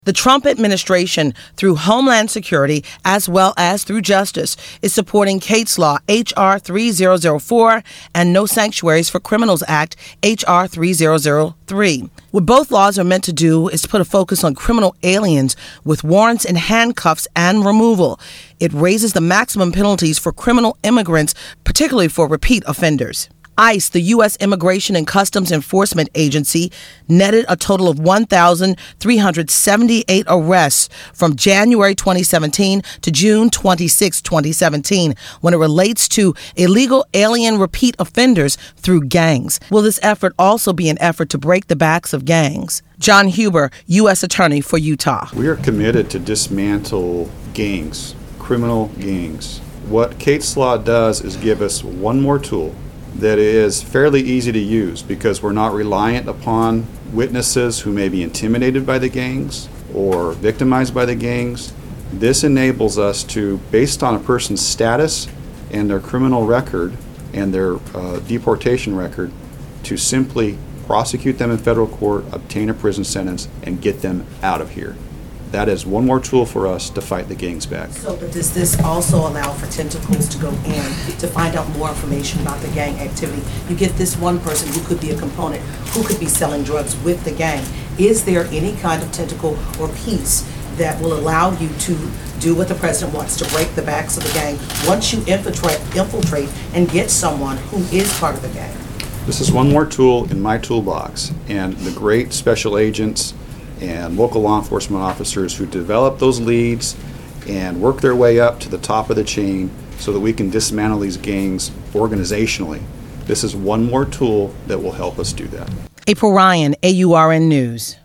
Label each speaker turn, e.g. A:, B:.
A: The Trump administration, through Homeland Security as well as through Justice, is supporting Kate's Law, H.R. 3004, and No Sanctuaries for Criminals Act, H.R. 3003. What both laws are meant to do is put a focus on criminal aliens with warrants and handcuffs and removal. It raises the maximum penalties for criminal immigrants, particularly for repeat offenders. ICE, the U.S. Immigration and Customs Enforcement Agency, netted a total of 1,378 arrests from January 2017 to June 26, 2017, when it relates to illegal alien repeat offenders through gangs. Will this effort also be an effort to break the backs of gangs? John Huber, U.S. Attorney for Utah.
B: We are committed to dismantle gangs, criminal gangs. What Kate's Law does is give us one more tool that is fairly easy to use because we're not reliant upon witnesses who may be intimidated by the gangs or victimized by the gangs. This enables us to, based on a person's status and their criminal record and their deportation record, to simply prosecute them in federal court, obtain a prison sentence, and get them out of here. That is one more tool for us to fight the gangs back.
A: So, but does this also allow for tentacles to go in to find out more information about the gang activity? You get this one person who could be a component, who could be selling drugs with the gang. Is there any kind of tentacle or piece that will allow you to do what the president wants, to break the backs of the gang once you infiltrate and get someone who is part of the gang?
B: This is one more tool in my toolbox, and the great special agents and local law enforcement officers who develop those leads and work their way up to the top of the chain so that we can dismantle these gangs organizationally. This is one more tool that will help us do that.
A: April Ryan, AURN News.